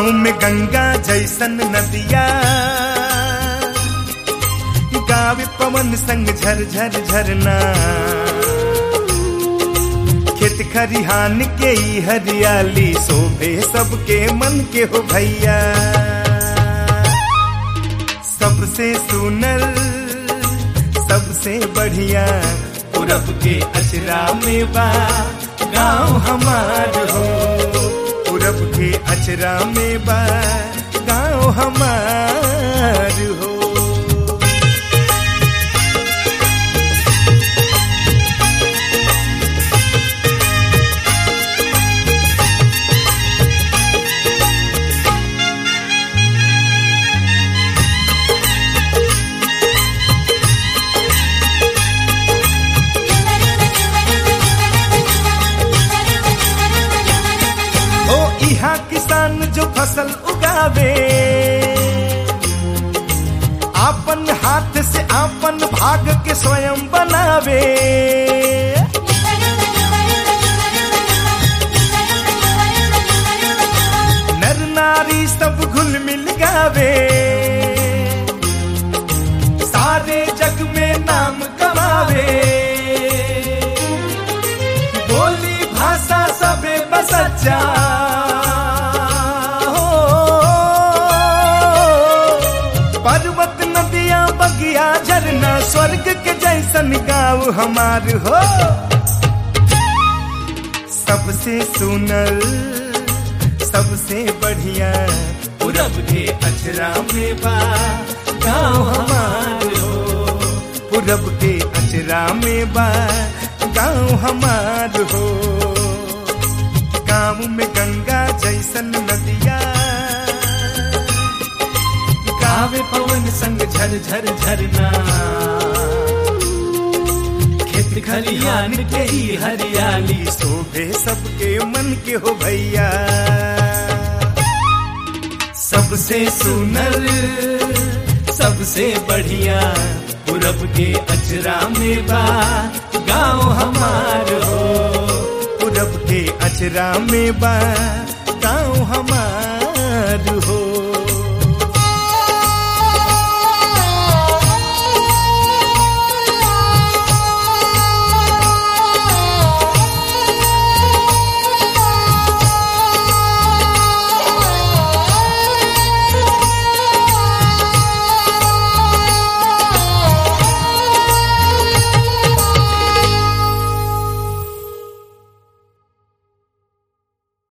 गाँव में गंगा जैसन नदिया, गावे पवन संग झर झर झरना, खेत खरिहान के ही हरियाली शोभे सबके मन के हो भैया। सबसे सुनर सबसे बढ़िया पूरब के अचरा में बा गाँव हमार हो, पूरब के अचरा में बा गाँव हमार हो। यहाँ किसान जो फसल उगावे, आपन हाथ से आपन भाग के स्वयं बनावे। नर नारी सब घुल मिल गावे, सारे जग में नाम कमावे। बोली भाषा सबे बसच्चा, पर्वत नदियां बगिया झरना, स्वर्ग के जैसन गाँव हमार हो। सबसे सुनर सबसे बढ़िया पूरब के अचरा में बा गाँव हमार हो, पूरब के अचरा में बा गाँव हमार हो। गाँव में गंगा जैसन नदिया, गावे पवन संग झर झर झरना, खेत खलिहान के ही हरियाली शोभे सबके मन के हो भैया। सबसे सुनर सबसे बढ़िया पूरब के अचरा में बा गाँव हमार हो, पूरब के अचरा में बा गाँव हमार हो।